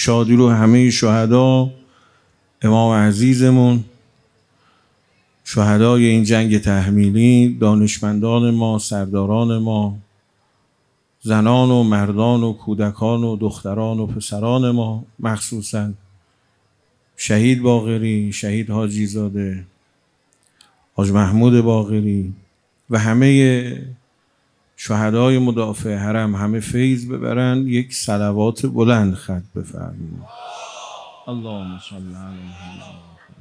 شادی رو همه شهدا، امام عزیزمون، شهدای این جنگ تحمیلی، دانشمندان ما، سرداران ما، زنان و مردان و کودکان و دختران و پسران ما، مخصوصا شهید باقری، شهید حاجی زاده، حاج محمود باقری و همه شهدای مدافع حرم، همه فیض ببرن. یک صلوات بلند خط بفرمایید. اللهم صل علی محمد.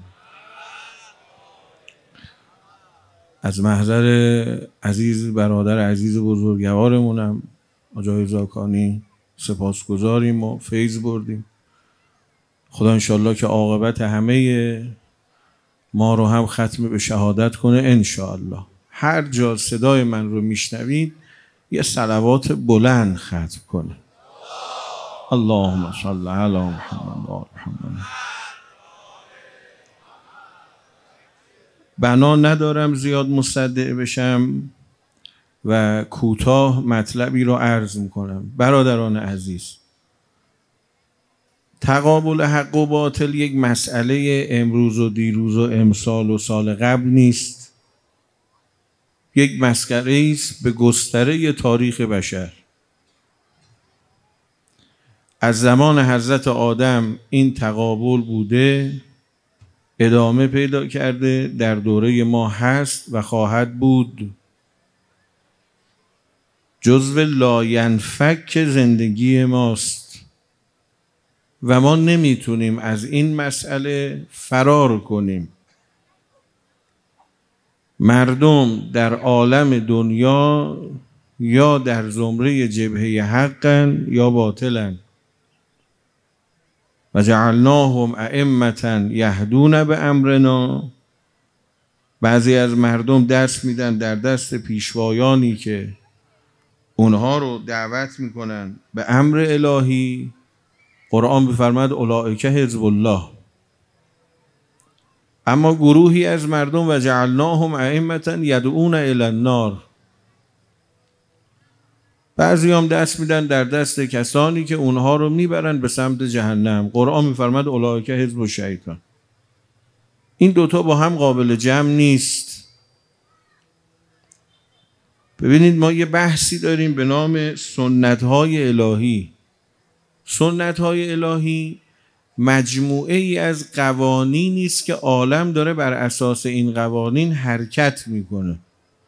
از محضر عزیز برادر عزیز بزرگوارمونم آجای زاکانی سپاسگزاریم و فیض بردیم. خدا انشالله که عاقبت همه ما رو هم ختم به شهادت کنه انشالله. هر جا صدای من رو میشنوید یه صلوات بلند ختم کنه. اللهم صل علی محمد و آل محمد. بنا ندارم زیاد مصدع بشم و کوتاه مطلبی رو عرض میکنم. برادران عزیز، تقابل حق و باطل یک مسئله امروز و دیروز و امسال و سال قبل نیست. یک مسئله است به گستره تاریخ بشر. از زمان حضرت آدم این تقابل بوده، ادامه پیدا کرده، در دوره ما هست و خواهد بود. جزو لاینفک زندگی ماست و ما نمیتونیم از این مسئله فرار کنیم. مردم در عالم دنیا یا در زمره جبهه حقن یا باطلن. و جعلناهم ائمة یهدون بامرنا. بعضی از مردم دست میدن در دست پیشوایانی که اونها رو دعوت میکنن به امر الهی. قرآن بفرماد اولئک حزب الله. اما گروهی از مردم و جعلناهم ائمة یدعون الی النار. بعضی هم دست میدن در دست کسانی که اونها رو میبرن به سمت جهنم. قرآن میفرماد اولئک حزب الشیطان. این دوتا با هم قابل جمع نیست. ببینید ما یه بحثی داریم به نام سنت‌های الهی. سنت‌های الهی مجموعه ای از قوانینی است که عالم داره بر اساس این قوانین حرکت میکنه.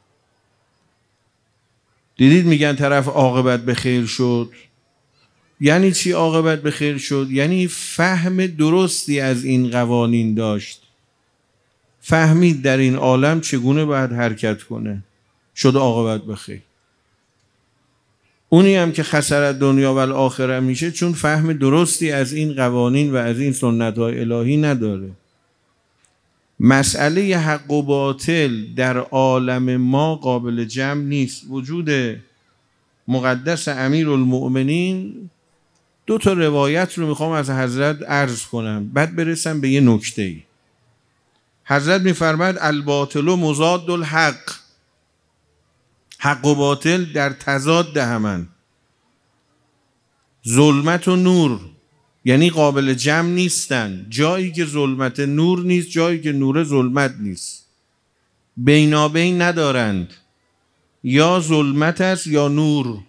دیدید میگن طرف عاقبت به خیر شد. یعنی چی عاقبت به خیر شد؟ یعنی فهم درستی از این قوانین داشت، فهمید در این عالم چگونه باید حرکت کنه، شد عاقبت به خیر. اونی هم که خسر دنیا و الاخره میشه چون فهم درستی از این قوانین و از این سنت‌های الهی نداره. مسئله حق و باطل در عالم ما قابل جمع نیست. وجود مقدس امیرالمؤمنین، دو تا روایت رو میخوام از حضرت عرض کنم بعد برسم به یه نکته ای. حضرت میفرماد الباطل مضاد الحق. حق و باطل در تضاد همن. ظلمت و نور یعنی قابل جمع نیستن. جایی که ظلمت نور نیست، جایی که نور ظلمت نیست. بینابین ندارند. یا ظلمت است یا نور.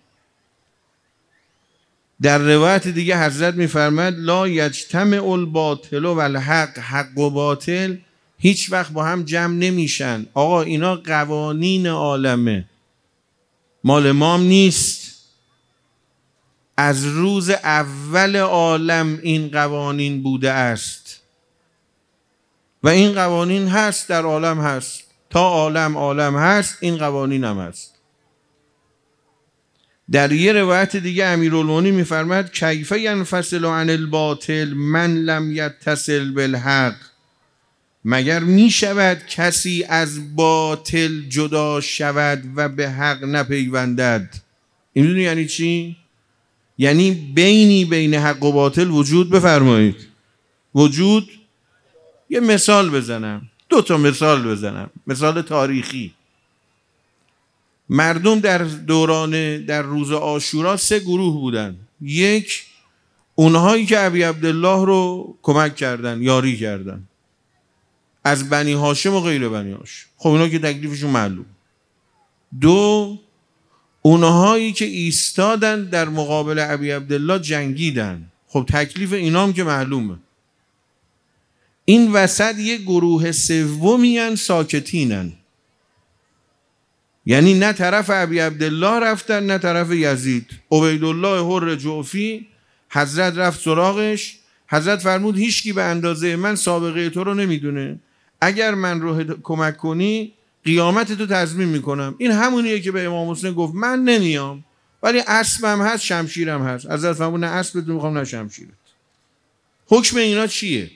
در روایت دیگه حضرت میفرماد لا یجتمع الباطل و الحق. حق و باطل هیچ وقت با هم جمع نمیشن. آقا اینا قوانین عالمه، مال ما هم نیست. از روز اول عالم این قوانین بوده است و این قوانین هست، در عالم هست. تا عالم هست این قوانین هم هست. در یه روایت دیگه امیرالمؤمنین میفرماد کیف ینفصل عن الباطل من لم یتصل بالحق. مگر می شود کسی از باطل جدا شود و به حق نپیوندد؟ این میدونی یعنی چی؟ یعنی بینی بین حق و باطل وجود بفرمایید. وجود. یه مثال بزنم، دو تا مثال بزنم، مثال تاریخی. مردم در روز عاشورا سه گروه بودن. یک، اونهایی که ابی عبدالله رو کمک کردن، یاری کردن، از بنی هاشم و غیر بنی هاشم. خب اینا که تکلیفشون معلوم. 2 اونهایی که ایستادن در مقابل ابی عبدالله جنگیدن. خب تکلیف اینام که معلومه. این وسط یه گروه سومی ساکتینن، یعنی نه طرف ابی عبدالله رفتن نه طرف یزید. عبیدالله حر جعفی حضرت رفت سراغش، حضرت فرمود هیچکی به اندازه من سابقه تو رو نمیدونه، اگر من رو کمک کنی قیامت تو تضمین میکنم. این همونیه که به امام حسین گفت من نمیام ولی اسبم هست شمشیرم هست. حضرت فرمود نه اسبت رو میخوام نه شمشیرت. حکم اینا چیه؟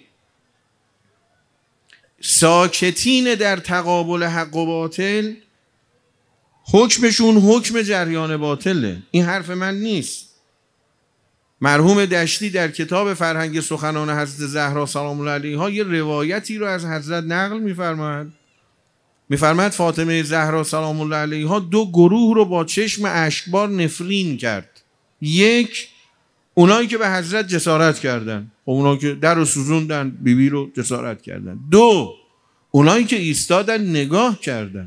ساکتین در تقابل حق و باطل حکمشون حکم جریان باطله. این حرف من نیست. مرحوم دشتی در کتاب فرهنگ سخنان حضرت زهرا سلام الله علیها یه روایتی رو از حضرت نقل میفرماید فاطمه زهرا سلام الله علیها 2 گروه رو با چشم اشکبار نفرین کرد. 1 اونایی که به حضرت جسارت کردن، اونایی که در رو سوزوندن، بیبی رو جسارت کردن. 2 اونایی که ایستادن نگاه کردن.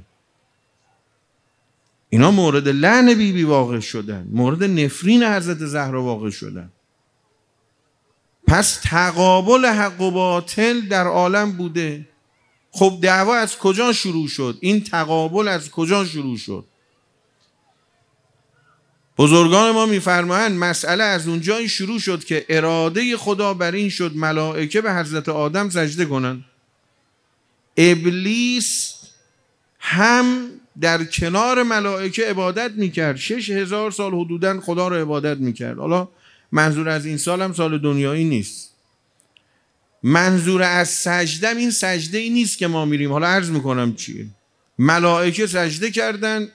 اینا مورد لعن بیبی واقع شدن، مورد نفرین حضرت زهرا واقع شدن. پس تقابل حق و باطل در عالم بوده. خب دعوا از کجا شروع شد؟ این تقابل از کجا شروع شد؟ بزرگان ما میفرمایند مسئله از اونجایی شروع شد که اراده خدا بر این شد ملائکه به حضرت آدم سجده کنن. ابلیس هم در کنار ملائکه عبادت میکرد. 6000 سال حدوداً خدا رو عبادت میکرد. حالا منظور از این سال هم سال دنیایی نیست. منظور از سجده این سجده ای نیست که ما میریم. حالا عرض میکنم چیه. ملائکه سجده کردن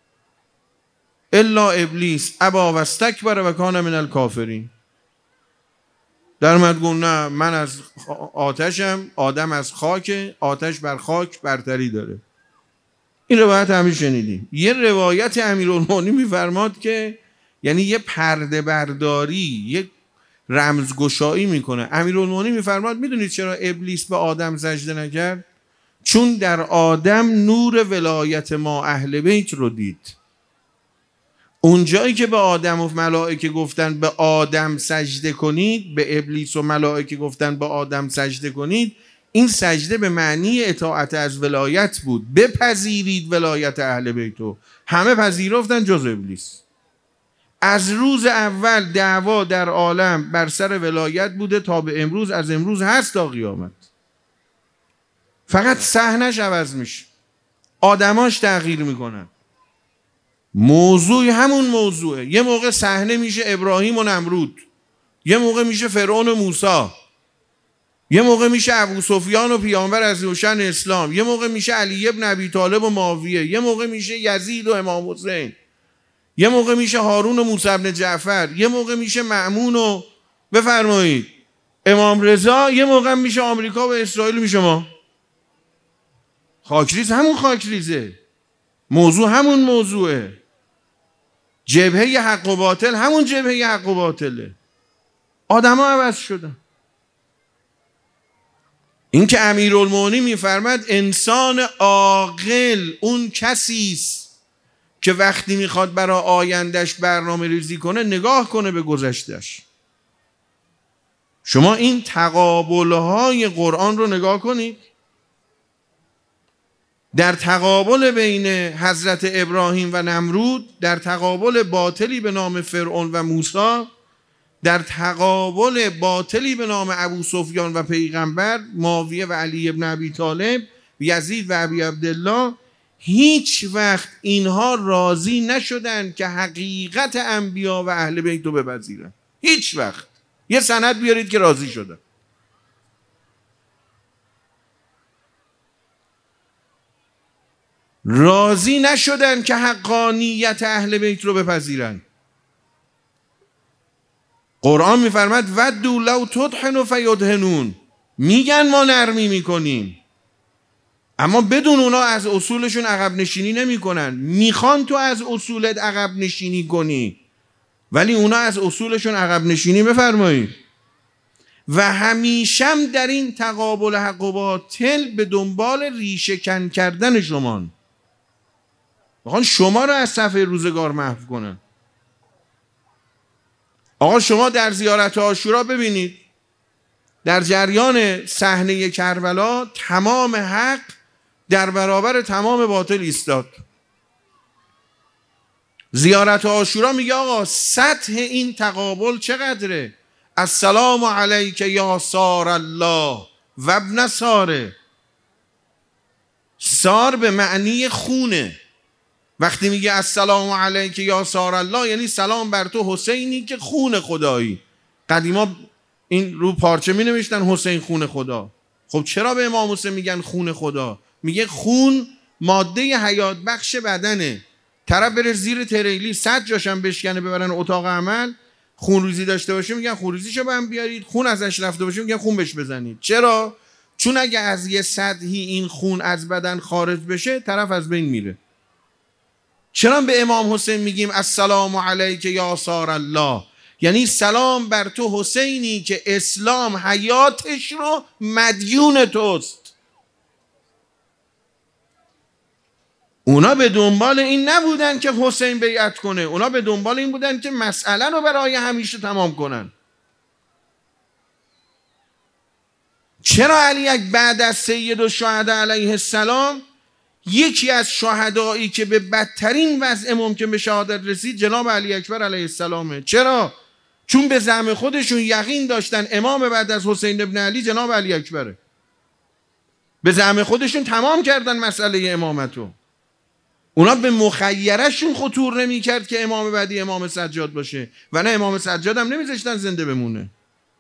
الا ابلیس ابا و استکبر و کان من الکافرین. در اومد گفت نه من از آتشم، آدم از خاک، آتش بر خاک برتری داره. این روایت همین شنیدیم. یه روایت امیرالمومنین میفرماد که یعنی یه پرده برداری، یه رمزگشایی میکنه. امیرالمومنین میفرماد میدونید چرا ابلیس به آدم سجده نکرد؟ چون در آدم نور ولایت ما اهل بیت رو دید. اونجایی که به آدم و ملائکه گفتن به آدم سجده کنید، به ابلیس و ملائکه گفتن به آدم سجده کنید، این سجده به معنی اطاعت از ولایت بود. بپذیرید ولایت اهل بیتو. همه پذیرفتن جز ابلیس. از روز اول دعوا در عالم بر سر ولایت بوده تا به امروز، از امروز هست تا قیامت. فقط صحنش عوض میشه، آدماش تغییر میکنن. موضوع همون موضوعه. یه موقع صحنه میشه ابراهیم و نمرود، یه موقع میشه فرعون و موسی، یه موقع میشه ابو سفیان و پیامبر از روشن اسلام، یه موقع میشه علی ابن ابی طالب و معاویه، یه موقع میشه یزید و امام حسین، یه موقع میشه هارون و موسی بن جعفر، یه موقع میشه مأمون و بفرمایید امام رضا، یه موقع میشه آمریکا و اسرائیل. میشه ما خاکریز همون خاکریزه، موضوع همون موضوعه، جبهه حق و باطل همون جبهه حق و باطله. آدم ها عوض شدن. این که امیرالمومنین میفرماد انسان عاقل اون کسیست که وقتی میخواد برای آیندهش برنامه ریزی کنه نگاه کنه به گذشتهش. شما این تقابلهای قرآن رو نگاه کنید. در تقابل بین حضرت ابراهیم و نمرود، در تقابل باطلی به نام فرعون و موسی، در تقابل باطلی به نام ابو سفیان و پیغمبر، معاویه و علی ابن ابی طالب، یزید و ابی عبدالله، هیچ وقت اینها راضی نشدن که حقیقت انبیا و اهل بیت رو بپذیرن. هیچ وقت. یه سند بیارید که راضی شدن. راضی نشدن که حقانیت اهل بیت رو بپذیرن. قرآن میفرماد ودوا لو تدهنوا فیدهنون. میگن ما نرمی میکنیم، اما بدون اونا از اصولشون عقب نشینی نمیکنن. میخوان تو از اصولت عقب نشینی کنی، ولی اونا از اصولشون عقب نشینی بفرمایید و همیشم در این تقابل حق و باطل به دنبال ریشه کن کردن شمان، میخوان شما رو از صفحه روزگار محو کنن. آقا شما در زیارت عاشورا ببینید در جریان صحنه کربلا تمام حق در برابر تمام باطل ایستاد. زیارت عاشورا میگه آقا سطح این تقابل چقدره؟ السلام علیک یا سار الله و ابن ساره. سار به معنی خونه. وقتی میگه السلام علیک یا سار الله یعنی سلام بر تو حسینی که خون خدایی. قدیما این رو پارچه می نوشتن حسین خون خدا. خب چرا به امام حسین میگن خون خدا؟ میگه خون ماده حیات بخش بدنه. طرف بره زیر تریلی 100 جاشم بشکنه ببرن اتاق عمل، خونریزی داشته باشه میگن خونریزیشو برام بیارید، خون ازش رفته باشه میگن خون بهش بزنید. چرا؟ چون اگه از یه سطحی این خون از بدن خارج بشه طرف از بین میره. چرا به امام حسین میگیم السلام علیک یا سار الله؟ یعنی سلام بر تو حسینی که اسلام حیاتش رو مدیون توست. اونا به دنبال این نبودن که حسین بیعت کنه، اونا به دنبال این بودن که مسئله رو برای همیشه تمام کنن. چرا علی بعد از سید الشهدا علیه السلام یکی از شهدایی که به بدترین وضع ممکن به شهادت رسید جناب علی اکبر علیه السلامه؟ چرا؟ چون به زعم خودشون یقین داشتن امام بعد از حسین ابن علی جناب علی اکبره. به زعم خودشون تمام کردن مسئله امامتو. اونا به مخیرشون خطور نمی کرد که امام بعدی امام سجاد باشه و نه امام سجاد هم نمیذاشتن زنده بمونه.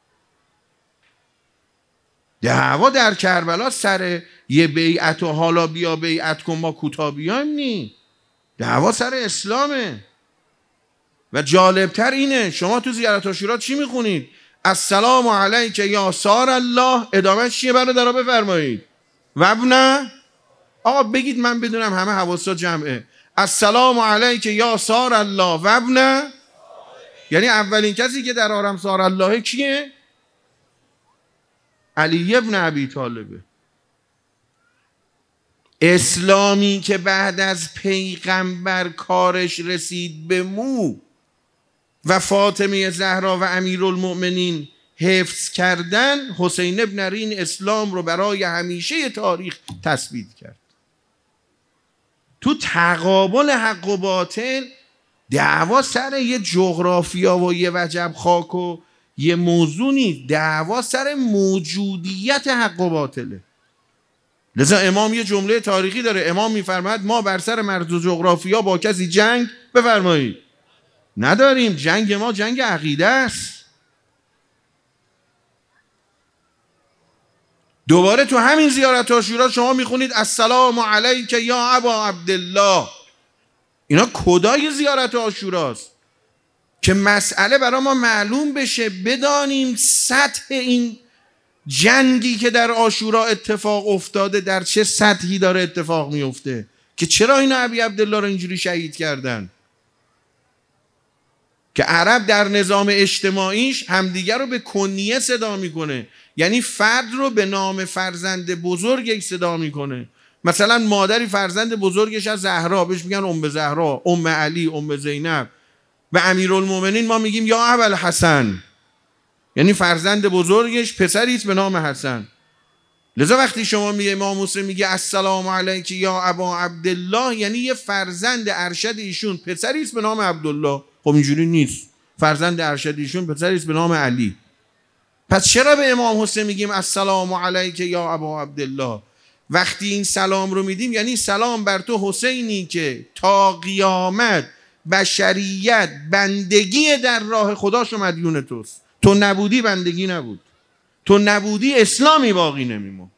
دعوا در کربلا سر یه بیعت و حالا بیا بیعت کن ما کوتاه بیایم نی. دعوا سر اسلامه. و جالبتر اینه شما تو زیارت عاشورا چی میخونید؟ السلام علیک یا سار الله، ادامه چیه برادرها بفرمایید؟ و ابن، آقا بگید من بدونم همه حواسا جمعه. السلام علیک یا سار الله و ابن، یعنی اولین کسی که در آرم سار الله کیه؟ علی ابن ابی طالبه. اسلامی که بعد از پیغمبر کارش رسید به مو و فاطمه زهرا و امیرالمؤمنین حفظ کردن، حسین ابن علی این اسلام رو برای همیشه تاریخ تثبیت کرد. تو تقابل حق و باطل دعوا سر یه جغرافیا و یه وجب خاک و یه موضوع نیست، دعوا سر موجودیت حق و باطله. لذا امام یه جمله تاریخی داره، امام میفرماید ما بر سر مرز و جغرافیا با کسی جنگ بفرمایید نداریم، جنگ ما جنگ عقیده است. دوباره تو همین زیارت عاشورا شما میخونید السلام علیک یا ابا عبدالله. اینا کدای زیارت عاشوراست که مسئله برای ما معلوم بشه، بدانیم سطح این جنگی که در عاشورا اتفاق افتاده در چه سطحی داره اتفاق میفته که چرا اینا ابی عبدالله رو اینجوری شهید کردن. که عرب در نظام اجتماعیش همدیگر رو به کنیه صدا میکنه، یعنی فرد رو به نام فرزند بزرگش صدا میکنه. مثلا مادری فرزند بزرگش از زهرا بهش میگن ام زهرا، ام علی، ام زینب. و امیرالمومنین ما میگیم یا ابوالحسن، یعنی فرزند بزرگش پسریست به نام حسن. لذا وقتی شما میگه امام حسین میگه السلام علیک یا ابا عبدالله، یعنی یه فرزند ارشد ایشون پسریست به نام عبدالله. خب اینجوری نیست، فرزند ارشد ایشون پسریست به نام علی. پس چرا به امام حسین میگیم السلام علیک یا ابا عبدالله؟ وقتی این سلام رو میدیم یعنی سلام بر تو حسینی که تا قیامت بشریت بندگی در راه خداش مدیون توست. تو نبودی بندگی نبود، تو نبودی اسلامی باقی نمیمون.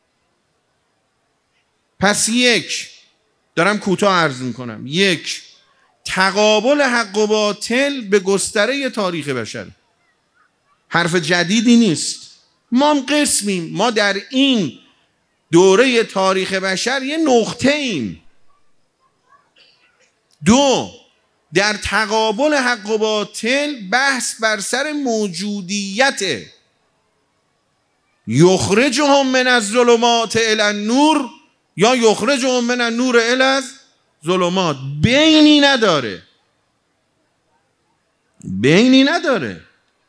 پس یک، دارم کوتاه عرض میکنم، یک، تقابل حق و باطل به گستره تاریخ بشر، حرف جدیدی نیست. ما هم قسمیم، ما در این دوره تاریخ بشر یه نقطه ایم. دو، در تقابل حق و باطل بحث بر سر موجودیت یخرجهم من الظلمات الی النور یا یخرجهم من النور الی الظلمات. بینی نداره.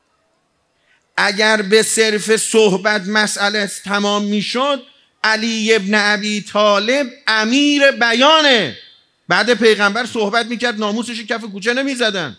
اگر به صرف صحبت مسئله تمام میشد، علی ابن ابی طالب امیر بیانه، بعد پیغمبر صحبت میکرد ناموسش کف کوچه نمیزدن.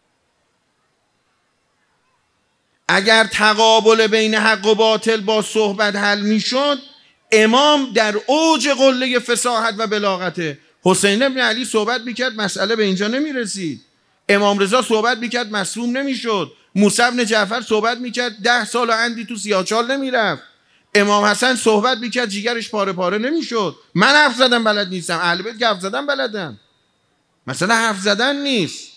اگر تقابل بین حق و باطل با صحبت حل میشد، امام در اوج قله فصاحت و بلاغته. حسین ابن علی صحبت میکرد مسئله به اینجا نمیرسید. امام رضا صحبت میکرد مصدوم نمیشد. موسی بن جعفر صحبت میکرد 10 سال و اندی تو سیاهچال نمیرفت. امام حسن صحبت میکرد جیگرش پاره پاره نمیشد. من حرف زدن بلد نیستم، اهل بیت که حرف زدن بلدن. مثلا حرف زدن نیست.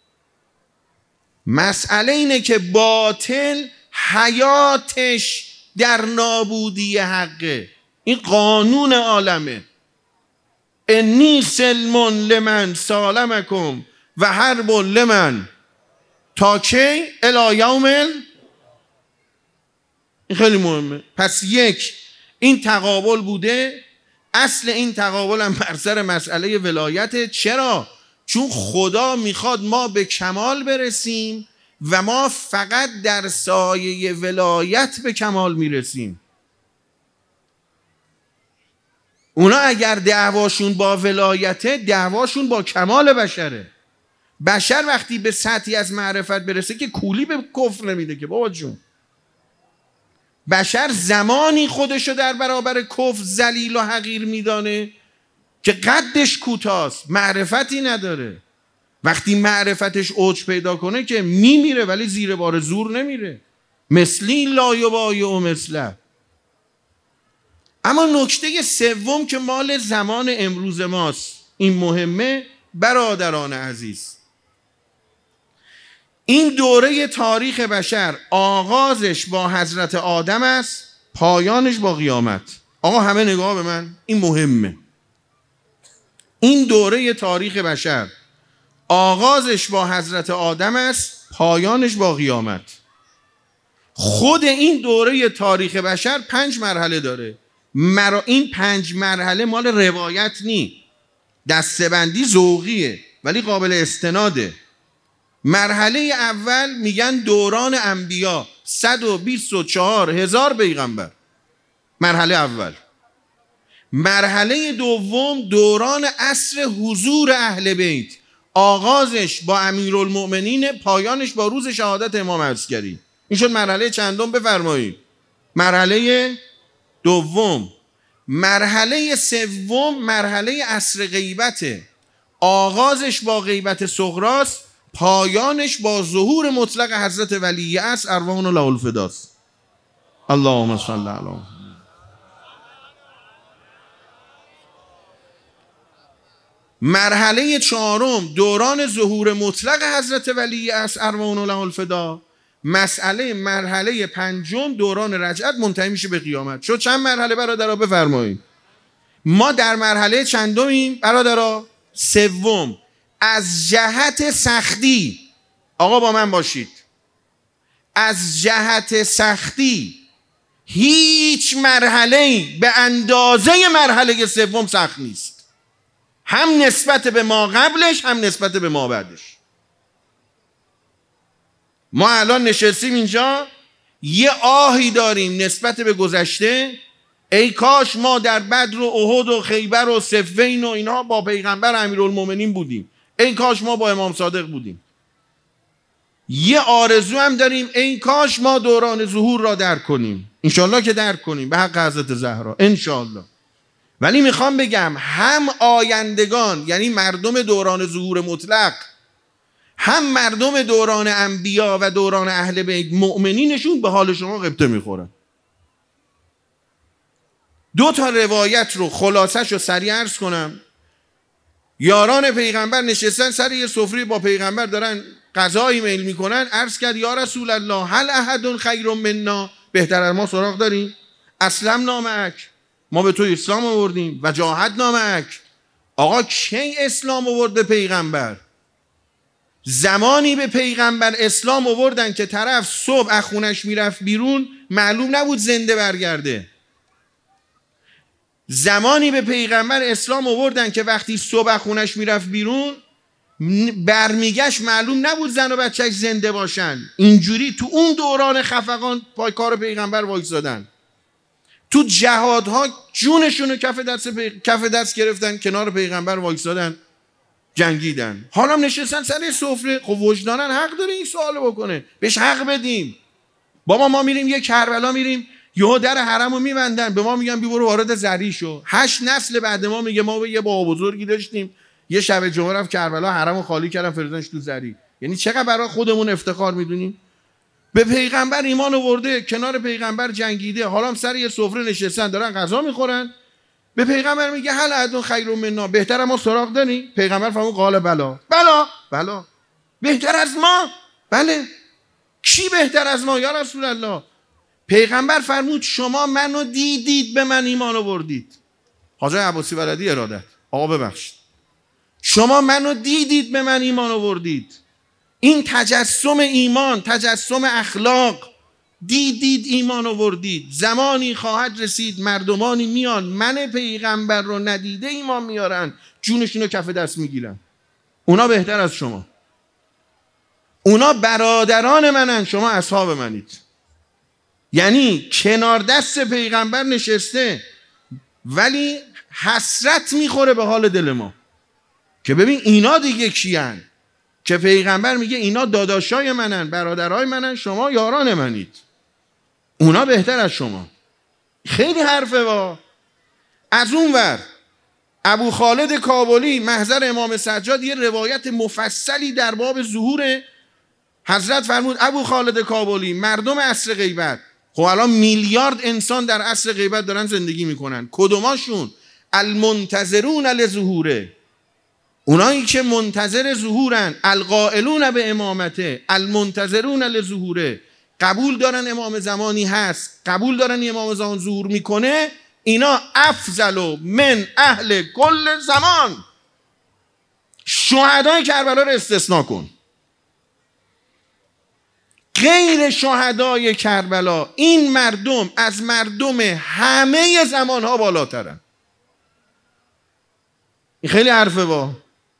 مسئله اینه که باطل حیاتش در نابودی حقه. این قانون عالمه. انی سلم لمن سالمکم و حرب لمن تا کی الی یوم. این خیلی مهمه. پس یک، این تقابل بوده. اصل این تقابل هم بر سر مسئله ولایت. چرا؟ چون خدا میخواد ما به کمال برسیم و ما فقط در سایه ولایت به کمال میرسیم. اونا اگر دعواشون با ولایته، دعواشون با کمال بشره. بشر وقتی به سطحی از معرفت برسه که کولی به کفر نمیده که بابا جون. بشر زمانی خودشو در برابر کفر ذلیل و حقیر میدانه که قدش کوتاست، معرفتی نداره. وقتی معرفتش اوج پیدا کنه که میمیره، ولی زیر بار زور نمیره. مثلی لا یبایع مثله. اما نکته سوم که مال زمان امروز ماست، این مهمه. برادران عزیز، این دوره تاریخ بشر آغازش با حضرت آدم است، پایانش با قیامت. آقا همه نگاه به من، این مهمه. این دوره تاریخ بشر آغازش با حضرت آدم است، پایانش با قیامت. خود این دوره تاریخ بشر 5 مرحله داره. این 5 مرحله مال روایت نی، دسته‌بندی ذوقیه ولی قابل استناده. مرحله اول میگن دوران انبیا، 124,000 پیغمبر. مرحله اول. مرحله دوم دوران عصر حضور اهل بیت، آغازش با امیرالمؤمنین، پایانش با روز شهادت امام عسکری. این شد مرحله چندم؟ بفرمایید. مرحله دوم. مرحله سوم مرحله عصر غیبته، آغازش با غیبت صغراست، پایانش با ظهور مطلق حضرت ولی عصر ارواحنا له الفداست. اللهم صل علی محمد. مرحله چهارم دوران ظهور مطلق حضرت ولی عصر ارواحنا له الفدا. مرحله پنجم دوران رجعت منتهی میشه به قیامت. شد چند مرحله برادرها؟ بفرمایید. ما در مرحله چندمیم برادرها؟ سوم. از جهت سختی، آقا با من باشید، از جهت سختی هیچ مرحله‌ای به اندازه مرحله سوم سخت نیست، هم نسبت به ما قبلش هم نسبت به ما بعدش. ما الان نشستیم اینجا یه آهی داریم نسبت به گذشته، ای کاش ما در بدر و احد و خیبر و صفین و اینها با پیغمبر امیرالمومنین بودیم، ای کاش ما با امام صادق بودیم. یه آرزو هم داریم، ای کاش ما دوران ظهور را درک کنیم. انشالله که درک کنیم به حق حضرت زهرا، انشالله. ولی میخوام بگم هم آیندگان، یعنی مردم دوران ظهور مطلق، هم مردم دوران انبیا و دوران اهل بیت، مؤمنینشون به حال شما غبطه میخورن. 2 تا روایت رو خلاصش رو سریع عرض کنم. یاران پیغمبر نشستن سر یه سفره با پیغمبر، دارن غذایی میل میکنن. عرض کرد یا رسول الله هل احد خیر منا، بهتر از ما سراغ داریم؟ اسلمنا معک، ما به تو اسلام آوردیم. و جاهدنا معک، آقا کی اسلام آورد به پیغمبر؟ زمانی به پیغمبر اسلام آوردن که طرف صبح از خونش میرفت بیرون معلوم نبود زنده برگرده. زمانی به پیغمبر اسلام آوردن که وقتی صبح از خونش میرفت بیرون برمیگشت معلوم نبود زن و بچهش زنده باشن. اینجوری تو اون دوران خفقان پای کار پیغمبر وایسادن. تو جهادها جونشون رو کف دست گرفتن، کنار پیغمبر وایسادن، جنگیدن. حالا نشستن سر سفره. خب وجدانن حق داره این سوالو بکنه، بهش حق بدیم. بابا ما میریم یه کربلا میریم یهو در حرمو میبندن، به ما میگن بی برو وارد زری شو. 8 نسل بعد ما میگه ما یه بابا بزرگی داشتیم یه شب جمعه رفت کربلا حرمو خالی کردن فرستادنش تو زری. یعنی چقدر برای خودمون افتخار میدونیم. به پیغمبر ایمان آورده، کنار پیغمبر جنگیده، حالا هم سر یه سفره نشستن دارن غذا میخورن. به پیغمبر میگه هل احد خیر منا، بهتر ما سراغ داری؟ پیغمبر فرمود قال بلا. بلا بهتر از ما؟ بله. کی بهتر از ما یا رسول الله؟ پیغمبر فرمود شما منو دیدید به من ایمان آوردید. حاجی عباسی ولدی ارادت، آقا ببخشید، شما منو دیدید به من ایمان آوردید. این تجسم ایمان، تجسم اخلاق، دیدید ایمان آوردید. زمانی خواهد رسید مردمانی میان من پیغمبر رو ندیده ایمان میارن، جونشون رو کف دست میگیرن. اونا بهتر از شما، اونا برادران منن، شما اصحاب منید. یعنی کنار دست پیغمبر نشسته ولی حسرت میخوره به حال دل ما که ببین اینا دیگه کیان، که پیغمبر میگه اینا داداشای منن، برادرای منن، شما یاران منید، اونا بهتر از شما. خیلی حرفه وا. از اون ور ابو خالد کابلی محضر امام سجاد یه روایت مفصلی در باب ظهور حضرت فرمود ابو خالد کابلی مردم عصر غیبت، خب الان میلیارد انسان در عصر غیبت دارن زندگی میکنن، کدوماشون؟ المنتظرون لظهوره، اونایی که منتظر ظهورن، القائلون به امامته، المنتظرون لظهوره، قبول دارن امام زمانی هست، قبول دارن امام زمان ظهور میکنه، اینا افضل من اهل کل زمان. شهدای کربلا رو استثناء کن، غیر شهدای کربلا این مردم از مردم همه زمانها بالاترن. این خیلی حرفه با.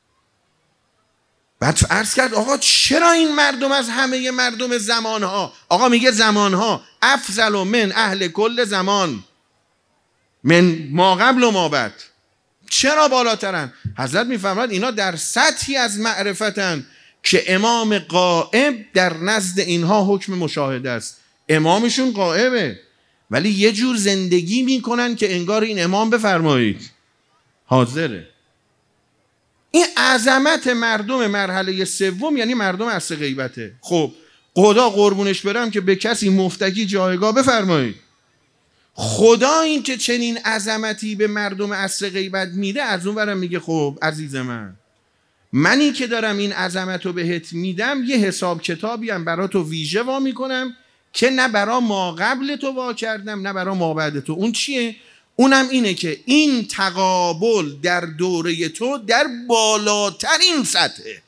بعد عرض کرد آقا چرا این مردم از همه مردم زمانها؟ آقا میگه زمانها افضل من اهل کل زمان، من ما قبل و ما بعد. چرا بالاترن؟ حضرت میفرماید اینا در سطحی از معرفتن که امام غائب در نزد اینها حکم مشاهده است. امامشون غائبه ولی یه جور زندگی میکنن که انگار این امام بفرمایید حاضره. این عظمت مردم مرحله سوم یعنی مردم عصر غیبته. خب خدا قربونش برم که به کسی مفتکی جایگاه بفرمایید. خدا این که چنین عظمتی به مردم عصر غیبت میده، از اون ورم میگه خب عزیز منی که دارم این عظمت رو بهت میدم یه حساب کتابی هم برا تو ویژه وا میکنم که نه برا ما قبل تو وا کردم نه برا ما بعد تو. اون چیه؟ اونم اینه که این تقابل در دوره تو در بالاترین سطحه.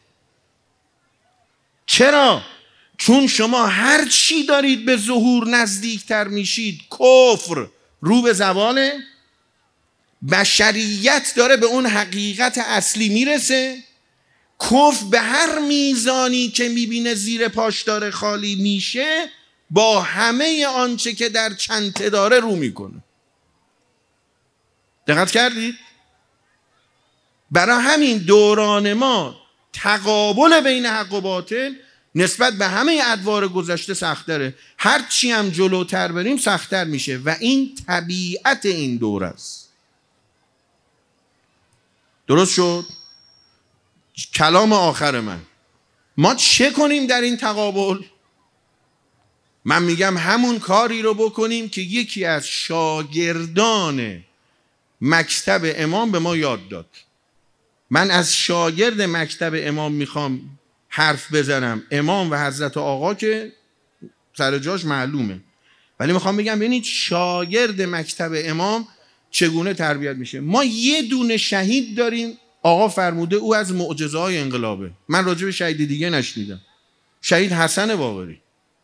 چرا؟ چون شما هر چی دارید به ظهور نزدیکتر میشید کفر رو به زواله، بشریت داره به اون حقیقت اصلی میرسه، کفر به هر میزانی که میبینه زیر پاش داره خالی میشه با همه آنچه که در چنته داره رو میکنه. دقت کردید؟ برای همین دوران ما تقابل بین حق و باطل نسبت به همه ادوار گذشته سخت‌تره. هر چی هم جلوتر بریم سخت‌تر میشه و این طبیعت این دور است. درست شد؟ کلام آخر من، ما چه کنیم در این تقابل؟ من میگم همون کاری رو بکنیم که یکی از شاگردان مکتب امام به ما یاد داد. من از شاگرد مکتب امام میخوام حرف بزنم. امام و حضرت آقا که سر جاش معلومه، ولی میخوام بگم ببینید شاگرد مکتب امام چگونه تربیت میشه. ما یه دونه شهید داریم آقا فرموده او از معجزه‌های انقلابه. من راجع به شهید دیگه نشنیدم. شهید حسن باقری،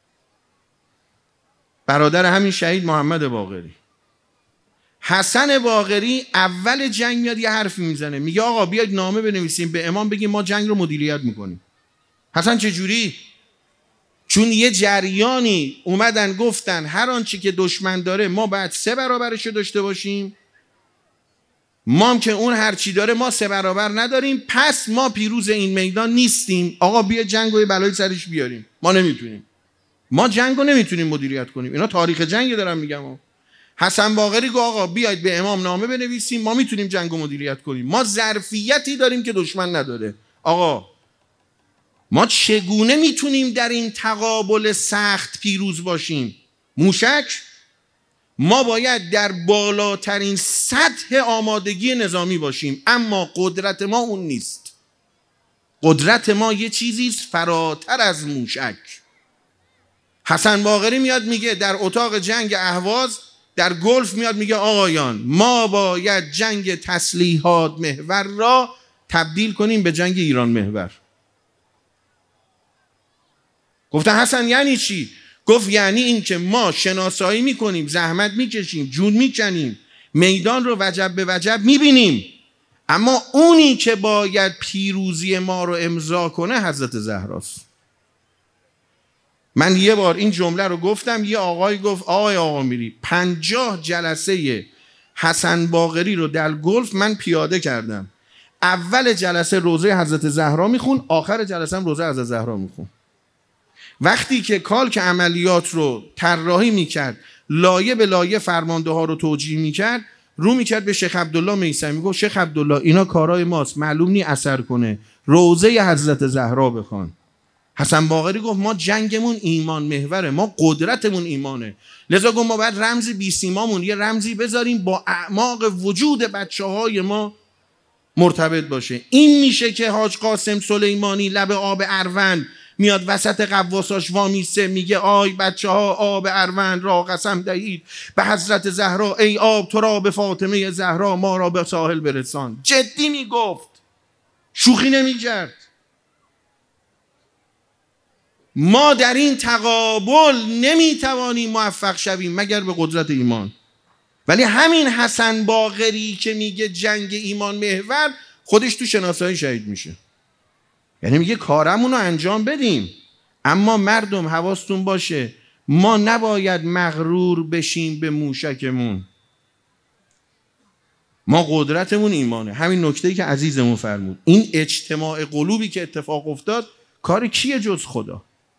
برادر همین شهید محمد باقری. حسن باقری اول جنگ میاد یه حرفی میزنه، میگه آقا بیاید نامه بنویسیم به امام بگیم ما جنگ رو مدیریت میکنیم. حسن چجوری؟ چون یه جریانی اومدن گفتن هر آنچه که دشمن داره ما باید 3 برابرش داشته باشیم، ما هم که اون هرچی داره ما 3 برابر نداریم، پس ما پیروز این میدان نیستیم. آقا بیا جنگ و بلای سرش بیاریم. ما نمیتونیم، ما جنگ رو نمیتونیم مدیریت کنیم. اینا تاریخ جنگ دارم میگم. حسن باقری گفت آقا بیاید به امام نامه بنویسیم، ما میتونیم جنگ رو مدیریت کنیم، ما ظرفیتی داریم که دشمن نداره. آقا ما چگونه میتونیم در این تقابل سخت پیروز باشیم؟ موشک. ما باید در بالاترین سطح آمادگی نظامی باشیم، اما قدرت ما اون نیست. قدرت ما یه چیزیست فراتر از موشک. حسن باقری میاد میگه در اتاق جنگ اهواز در گلف میاد میگه آقایان ما باید جنگ تسلیحات محور را تبدیل کنیم به جنگ ایران محور. گفتن حسن یعنی چی؟ گفت یعنی این که ما شناسایی میکنیم، زحمت میکشیم، جون میکنیم، میدان رو وجب به وجب میبینیم، اما اونی که باید پیروزی ما رو امضا کنه حضرت زهراست. من یه بار این جمله رو گفتم، یه آقای گفت آقا میری 50 جلسه حسن باقری رو در گلف من پیاده کردم. اول جلسه روزه حضرت زهرا میخون، آخر جلسه هم روزه حضرت زهرا میخون. وقتی که کالک عملیات رو طراحی میکرد، لایه به لایه فرمانده ها رو توجیه میکرد، رو میکرد به شیخ عبدالله میثمی، گفت شیخ عبدالله اینا کارهای ماست، معلوم نی اثر کنه، روزه حضرت زهرا بخوان. حسن باقری گفت ما جنگمون ایمان محوره، ما قدرتمون ایمانه، لذا گفت ما باید رمز بی سیمامون یه رمزی بذاریم با اعماق وجود بچه‌های ما مرتبط باشه. این میشه که حاج قاسم سلیمانی لب آب اروند میاد وسط قواساش وامیسته میگه آی بچه‌ها آب اروند را قسم دهید به حضرت زهرا، ای آب تو را به فاطمه زهرا ما را به ساحل برسان. جدی میگفت، شوخی نمیکرد. ما در این تقابل نمیتوانیم موفق شویم مگر به قدرت ایمان. ولی همین حسن باقری که میگه جنگ ایمان محور، خودش تو شناسایی شهید میشه. یعنی میگه کارمون رو انجام بدیم، اما مردم حواستون باشه ما نباید مغرور بشیم به موشکمون. ما قدرتمون ایمانه. همین نکته‌ای که عزیزمون فرمود، این اجتماع قلوبی که اتفاق افتاد کار کیه جز خدا؟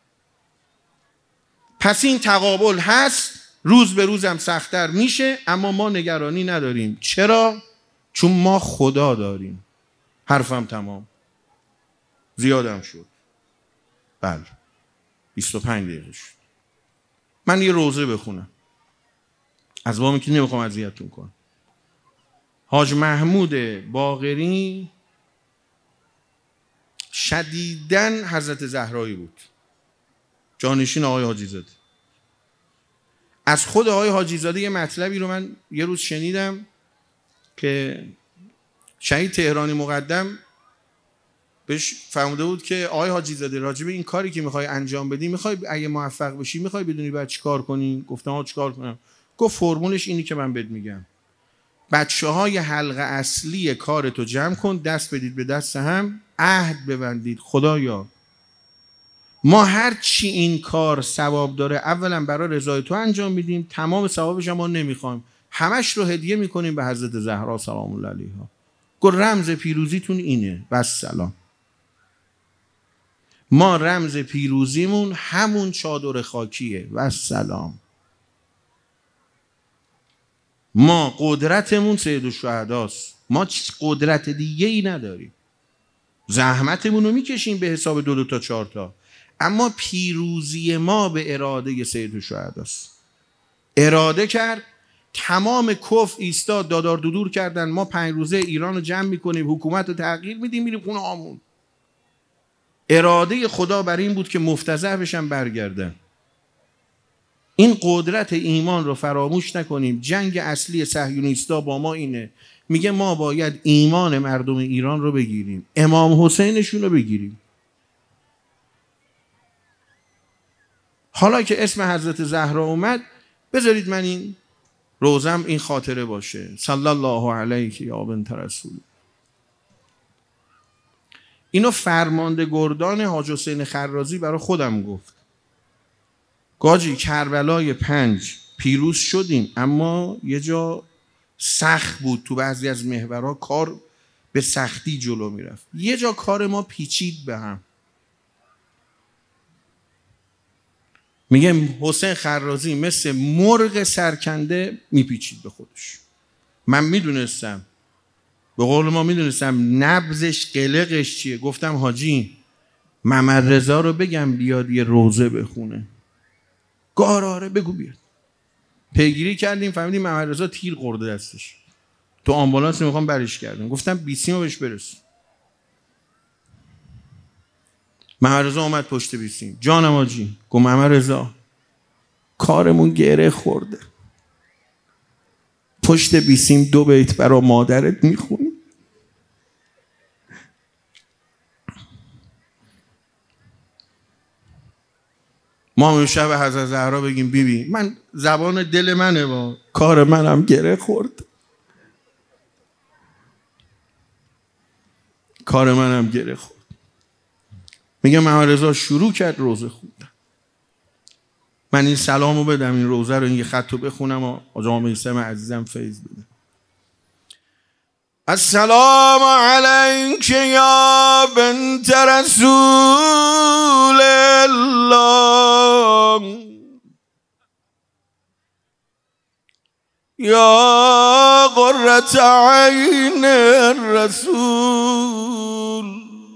پس این تقابل هست، روز به روزم سخت‌تر میشه، اما ما نگرانی نداریم. چرا؟ چون ما خدا داریم. حرفم تمام. زیادم شد. بله 25 دقیقه شد. من یه روزه بخونم، از وامی که نمیخوام اذیتتون کنم. حاج محمود باقری شدیداً حضرت زهرایی بود، جانشین آقای حاجی زاده. از خود آقای حاجی زاده یه مطلبی رو من یه روز شنیدم که شهید تهرانی مقدم بهش فرموده بود که آقای حاجی زاده راجب این کاری که میخوای انجام بدی، میخوای اگه موفق بشی میخوای بدونی باید چیکار کنی؟ گفتم آقا چیکار کنم؟ گفت فرمولش اینی که من بهت میگم، بچه‌های حلقه اصلی کارتو جمع کن، دست بدید به دست هم، عهد ببندید خدایا ما هر چی این کار ثواب داره اولا برای رضای تو انجام میدیم، تمام ثوابش ما نمیخوایم، همش رو هدیه میکنیم به حضرت زهرا سلام الله علیها. گفت رمز پیروزیتون اینه، بس سلام. ما رمز پیروزیمون همون چادر خاکیه، بس سلام. ما قدرتمون سید الشهداست، ما قدرت دیگه ای نداریم. زحمتمون رو میکشیم به حساب 2 تا 4 تا، اما پیروزی ما به اراده سید الشهداست. اراده کرد، تمام کفر ایستاد، دادار دودور کردن، ما 5 روزه ایران رو جمع میکنیم، حکومت رو تغییر میدیم، میریم خونه هامون. اراده خدا بر این بود که مفتضح بشن برگردن. این قدرت ایمان رو فراموش نکنیم. جنگ اصلی صهیونیستا با ما اینه، میگه ما باید ایمان مردم ایران رو بگیریم، امام حسینشون رو بگیریم. حالا که اسم حضرت زهرا اومد، بذارید من این روزم این خاطره باشه. صلی الله علیک یا بنت رسول. اینو فرمانده گردان حاج حسین خرازی برای خودم گفت. گاجی کربلای 5 پیروز شدیم، اما یه جا سخت بود، تو بعضی از محورها کار به سختی جلو میرفت، یه جا کار ما پیچید به هم. میگه حسین خرازی مثل مرغ سرکنده میپیچید به خودش. من میدونستم، به قول ما میدونستم نبضش قلقش چیه. گفتم حاجی محمد رضا رو بگم بیاد یه روزه بخونه. آره بگو بیاد. پیگیری کردیم، فهمیدیم محمد رضا تیر خورده دستش، تو آمبولانس میخوام برش کردم. گفتم بیسیمو بهش برس. محمد رضا اومد پشت بیسیم. جانم حاجی. گفت محمد رضا کارمون گره خورده، پشت بیسیم 2 بیت برا مادرت میخونی. ما همون شب حضرت زهرا بگیم بیبی من زبان دل منه با کار منم گره خورد، کار منم گره خورد. میگه محمد رضا شروع کرد روزه خوندن. من این سلامو بدم، این روزه رو، این خطو بخونم و آقا میثم عزیزم فیض بده. السلام علیک یا بنت رسول الله یا قرة عین الرسول.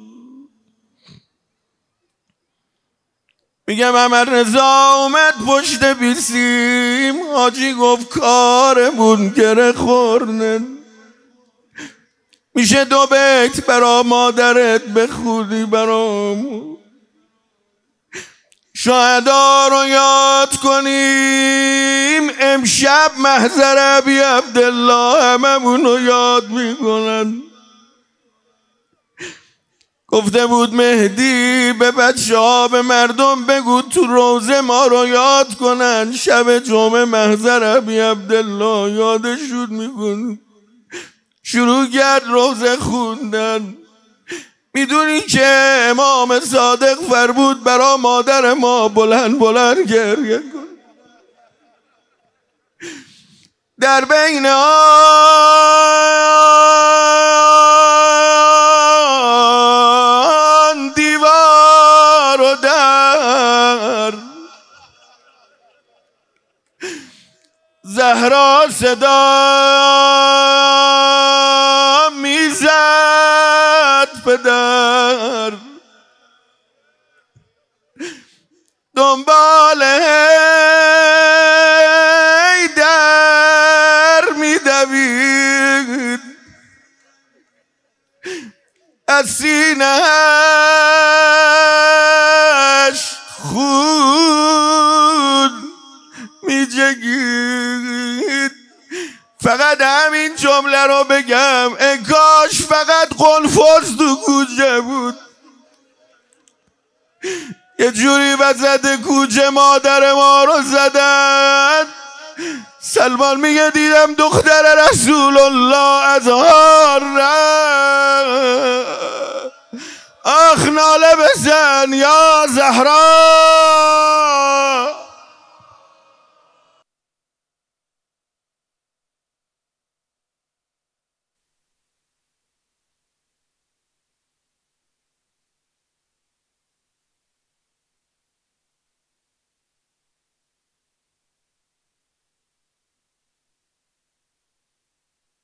میگه محمد رضا اومد پشت بیسیم. حاجی گفت کارمون گره خورده، میشه 2 بیت برا مادرت بخونی برام، شهدا رو یاد کنیم. امشب محضر ابی عبدالله هممون رو یاد میکنن. گفته بود مهدی به بچه ها به مردم بگو تو روزه ما رو یاد کنن، شب جمعه محضر ابی عبدالله یادشون میکنن. شروع کرد روزه خوندن. میدونی که امام صادق فرمود برا مادر ما بلند بلند گریه کن. در بین آن دیوار و در زهرا صدا میزد پدر، دنبال در میدوید، از سینه‌اش خون میجگید. فقط همین جمله رو بگم، ای کاش فقط قنفذ تو کوچه بود، یه جوری وسط کوچه مادر ما رو زدن. سلمان میگه دیدم دختر رسول الله از هار آخ ناله بزن یا زهرا.